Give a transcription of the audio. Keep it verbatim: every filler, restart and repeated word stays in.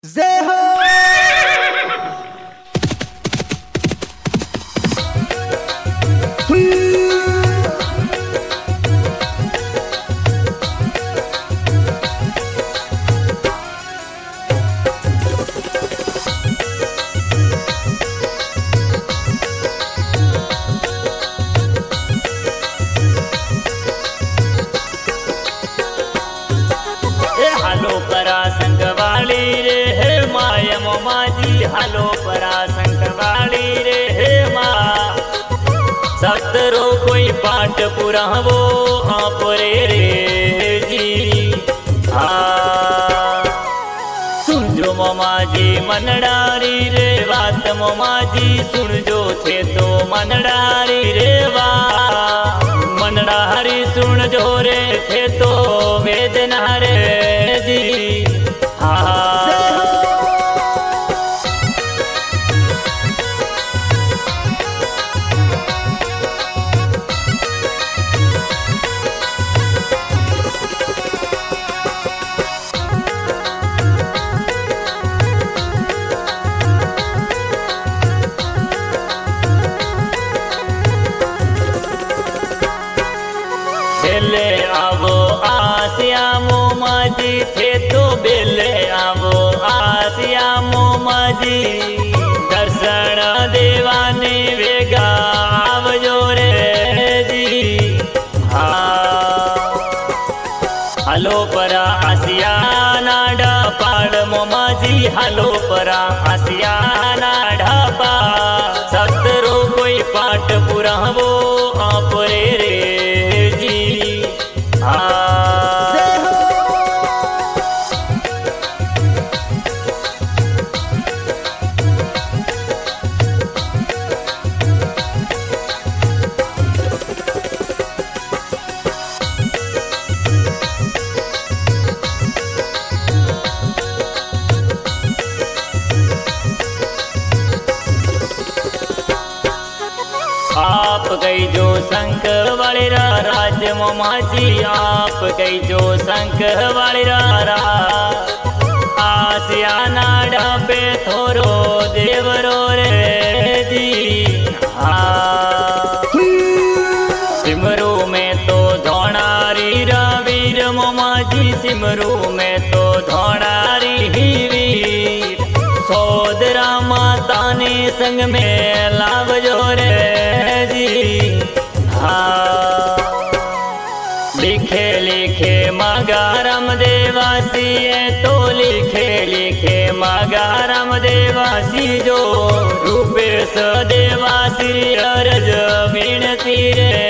जय हो। हालो परा संकवाली रे हे माय मोमाजी, हालो परा संकवाली रे हे माँ। सतरो कोई पाठ पुरावो आप रे रे जी। हाँ सुनजो मोमाजी मनडारी रे बात, मोमाजी सुनजो थे तो मनडारी रे बा। मनडारी सुन जो रे थे तो वेदना रे जी। हाँ बेले आवो आसिया मोमाजी थे तो बेले आवो आसिया मोमाजी। दर्शन देवाने वेगा आवजो रे जी। हाँ हालो परा आसिया ना ढापाड़ मोमाजी, हालो परा आसिया ना ढापा। सतरो कोई पाठ पुरावो आप रे रे आप गई जो संक वाले रा राज मोमाजी, आप गई जो संक वाले रा रा। आसिया नाडा पे थोरो देवरो रे जी। हाँ सिमरू में तो धोणारी रा वीर मोमाजी, सिमरू में तो धोणारी ही वीर। सोदरा माता ने संग में लावजो रे जी। हाँ लिखे लिखे मगारम देवासी है तो लिखे लिखे मगारम देवासी। जो रूपेश देवासी अरज विनती रे